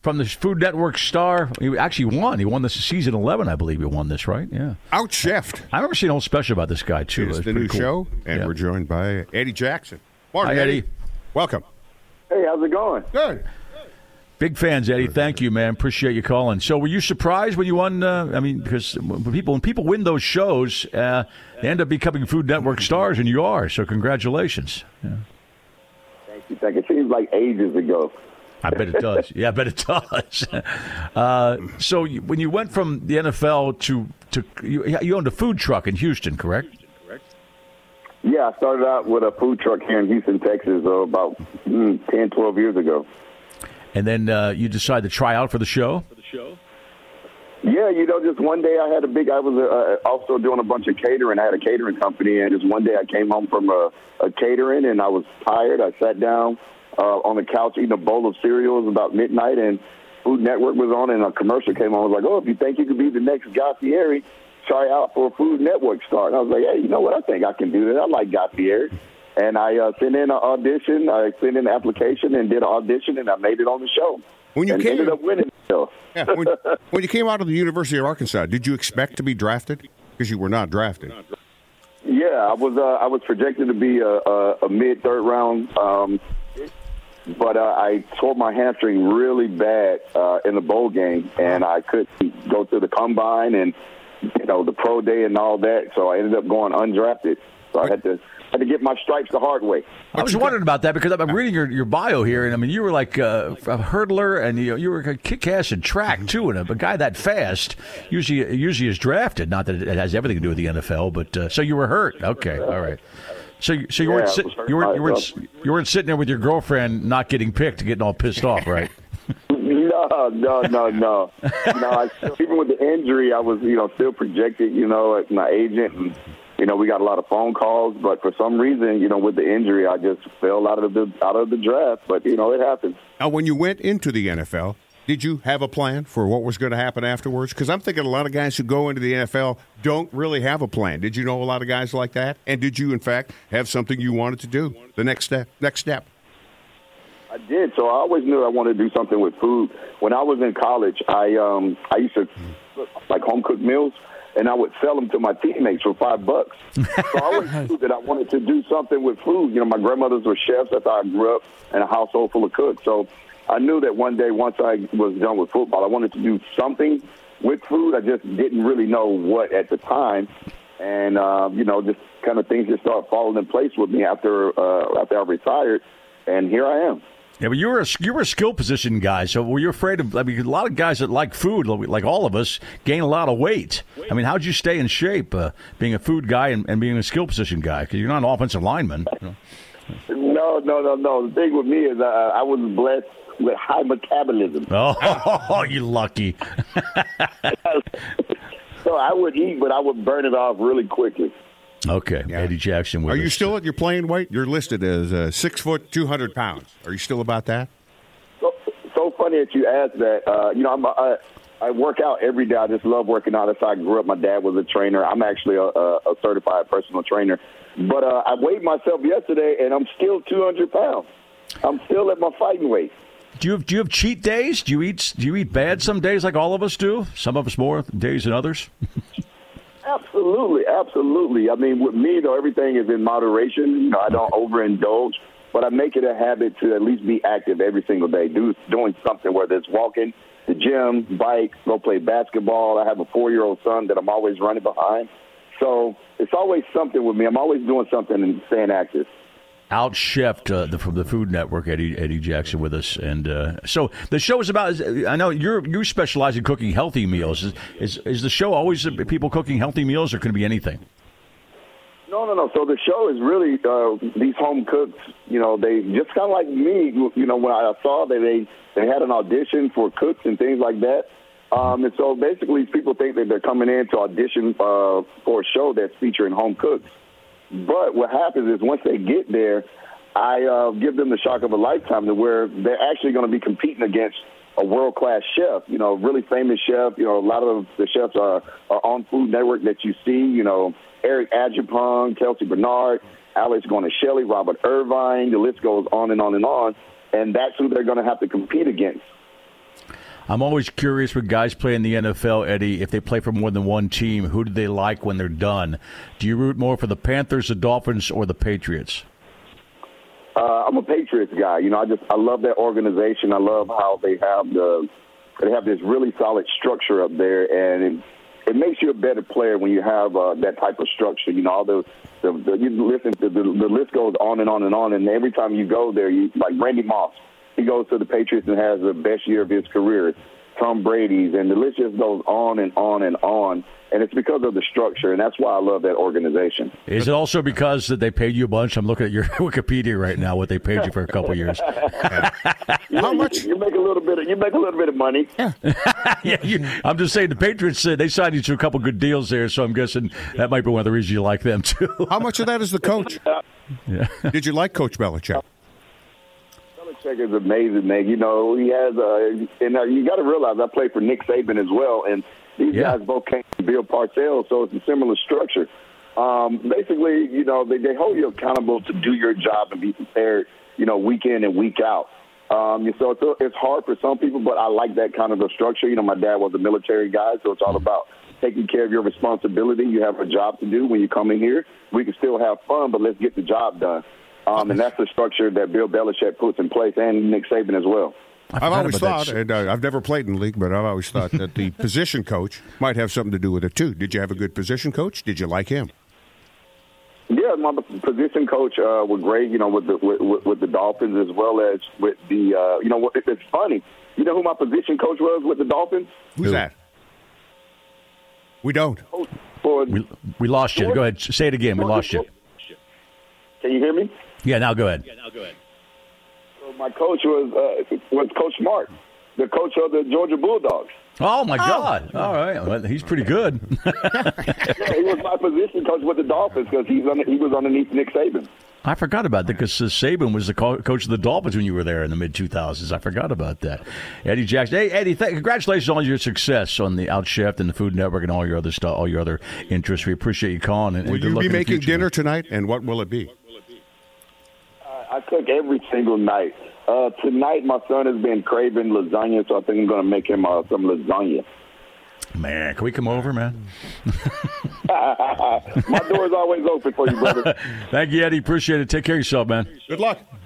from the Food Network star. He actually won. He won this season 11, I believe. He won this, right? Yeah. Outchefed. I remember seeing a whole special about this guy too. It's the new show, and we're joined by Eddie Jackson. Morning, Hi, Eddie. Welcome. Hey, how's it going? Good. Big fans, Eddie. Thank you, man. Appreciate you calling. So, were you surprised when you won? Because when people win those shows, they end up becoming Food Network stars, and you are. So, congratulations. Yeah. Thank you. It seems like ages ago. I bet it does. Yeah, I bet it does. So, when you went from the NFL to you owned a food truck in Houston, correct? Yeah, I started out with a food truck here in Houston, Texas, about 10, 12 years ago. And then you decided to try out for the show? Yeah, just one day I was also doing a bunch of catering. I had a catering company, and just one day I came home from a catering, and I was tired. I sat down on the couch eating a bowl of cereal. It was about midnight, and Food Network was on, and a commercial came on. I was like, if you think you could be the next Guy Fieri, try out for a Food Network star. And I was like, hey, you know what? I think I can do that. I like Guy Fieri. And I sent in an audition. I sent in an application and did an audition, and I made it on the show. Ended up winning the show. Yeah, when you came out of the University of Arkansas, did you expect to be drafted? Because you were not drafted. Yeah, I was projected to be a mid-third round, but I tore my hamstring really bad in the bowl game, and I couldn't go to the combine and the pro day and all that. So I ended up going undrafted. So I had to get my stripes the hard way. I was wondering about that because I'm reading your bio here, and I mean you were like a hurdler, and you were a kick-ass in track too, and a guy that fast usually is drafted. Not that it has everything to do with the NFL, but so you were hurt. Okay, all right. So you weren't sitting there with your girlfriend not getting picked, getting all pissed off, right? No. Even with the injury, I was still projected. As my agent and. We got a lot of phone calls, but for some reason, with the injury, I just fell out of the draft. But it happens. Now, when you went into the NFL, did you have a plan for what was going to happen afterwards? Because I'm thinking a lot of guys who go into the NFL don't really have a plan. Did you know a lot of guys like that? And did you, in fact, have something you wanted to do? The next step. I did. So I always knew I wanted to do something with food. When I was in college, I used to cook, like home cooked meals. And I would sell them to my teammates for $5. So I always knew that I wanted to do something with food. My grandmothers were chefs. That's how I grew up in a household full of cooks. So I knew that one day, once I was done with football, I wanted to do something with food. I just didn't really know what at the time. And, just kind of things just started falling in place with me after I retired. And here I am. Yeah, but you were a skill position guy, so were you afraid of? I mean, a lot of guys that like food, like all of us, gain a lot of weight. I mean, how'd you stay in shape, being a food guy and being a skill position guy? Because you're not an offensive lineman. No. The thing with me is I was blessed with high metabolism. Oh, you lucky. So I would eat, but I would burn it off really quickly. Okay, yeah. Eddie Jackson with Are us. you still at your playing weight? You're listed as 6 foot, 200 pounds. Are you still about that? So funny that you asked that. I work out every day. I just love working out. That's how I grew up. My dad was a trainer. I'm actually a certified personal trainer. But I weighed myself yesterday, and I'm still 200 pounds. I'm still at my fighting weight. Do you have cheat days? Do you eat bad some days like all of us do? Some of us more days than others? Absolutely. I mean, with me, though, everything is in moderation. I don't overindulge, but I make it a habit to at least be active every single day, doing something, whether it's walking, the gym, bike, go play basketball. I have a 4-year-old son that I'm always running behind. So it's always something with me. I'm always doing something and staying active. Out-chefed from the Food Network, Eddie Jackson with us. And so the show is about, I know you specialize in cooking healthy meals. Is the show always people cooking healthy meals, or can it be anything? No. So the show is really these home cooks, they just kind of like me, when I saw that they had an audition for cooks and things like that. And so basically people think that they're coming in to audition for a show that's featuring home cooks. But what happens is once they get there, I give them the shock of a lifetime to where they're actually going to be competing against a world-class chef, really famous chef. A lot of the chefs are on Food Network that you see, Eric Adjepong, Kelsey Bernard, Alex Guarnaschelli, Robert Irvine. The list goes on and on and on. And that's who they're going to have to compete against. I'm always curious when guys play in the NFL, Eddie, if they play for more than one team, who do they like when they're done? Do you root more for the Panthers, the Dolphins, or the Patriots? I'm a Patriots guy. I love that organization. I love how they have this really solid structure up there, and it makes you a better player when you have that type of structure. You listen to the list goes on and on and on, and every time you go there, like Randy Moss, he goes to the Patriots and has the best year of his career. Tom Brady's, and the list just goes on and on and on. And it's because of the structure, and that's why I love that organization. Is it also because that they paid you a bunch? I'm looking at your Wikipedia right now, what they paid you for a couple of years. How much? You make a little bit of money. Yeah. I'm just saying the Patriots, they signed you to a couple good deals there, so I'm guessing that might be one of the reasons you like them, too. How much of that is the coach? Yeah. Did you like Coach Belichick? Belichick is amazing, man. He has you got to realize I played for Nick Saban as well, and these guys both came from Bill Parcells, so it's a similar structure. Basically, they hold you accountable to do your job and be prepared, week in and week out. So it's hard for some people, but I like that kind of a structure. My dad was a military guy, so it's all about taking care of your responsibility. You have a job to do when you come in here. We can still have fun, but let's get the job done. And that's the structure that Bill Belichick puts in place, and Nick Saban as well. I've always thought, and I've never played in the league, but I've always thought that the position coach might have something to do with it, too. Did you have a good position coach? Did you like him? Yeah, my position coach was great, with the Dolphins as well as with the, it's funny. You know who my position coach was with the Dolphins? Who's that? We don't. We lost you. Go ahead. Say it again. We lost you. Can you hear me? Yeah, now go ahead. So my coach was Coach Smart, the coach of the Georgia Bulldogs. Oh, my God. All right. Well, he's pretty good. Yeah, he was my position coach with the Dolphins because he was underneath Nick Saban. I forgot about that because Saban was the coach of the Dolphins when you were there in the mid-2000s. I forgot about that. Eddie Jackson. Hey, Eddie, congratulations on all your success on the Outchef and the Food Network and all your other stuff, all your other interests. We appreciate you calling. And will you be making dinner tonight, and what will it be? I cook every single night. Tonight, my son has been craving lasagna, so I think I'm going to make him some lasagna. Man, can we come over, man? My door is always open for you, brother. Thank you, Eddie. Appreciate it. Take care of yourself, man. Good luck.